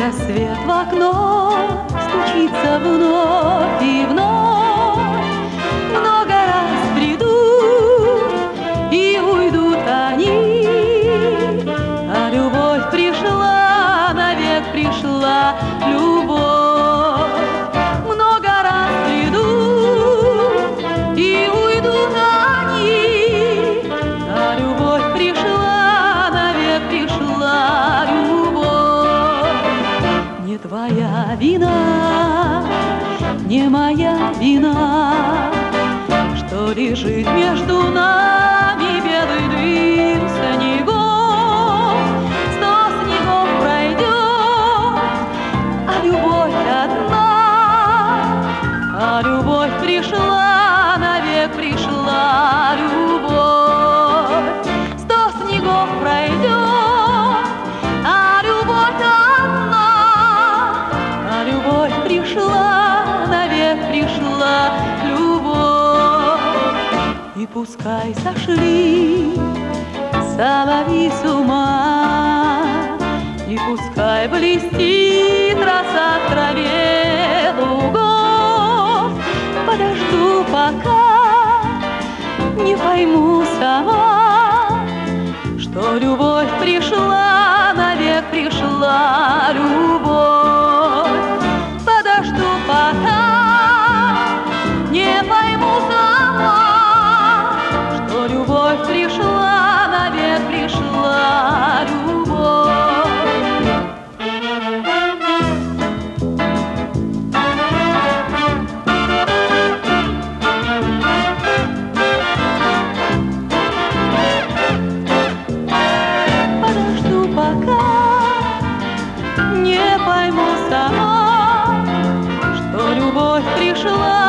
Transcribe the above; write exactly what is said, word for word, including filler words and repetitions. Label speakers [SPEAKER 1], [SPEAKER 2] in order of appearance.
[SPEAKER 1] Рассвет в окно стучится вновь и вновь. Много раз придут и уйдут они, а любовь пришла, навек пришла любовь. Много раз придут и уйдут они, а любовь пришла, навек пришла любовь. Не твоя вина, не моя вина, что лежит между нами белый дым снегов. Сто снегов пройдет, а любовь одна, а любовь пришла, навек пришла любовь. Сто снегов пройдет, а любовь одна, а любовь пришла, навек пришла любовь. И пускай сошли соловьи с ума, и пускай блестит роса в траве лугов. Подожду, пока не пойму сама, что любовь пришла, навек пришла любовь. Подожду, пока не пойму сама, что любовь пришла, навек пришла любовь. Подожду, пока не пойму сама, что любовь пришла,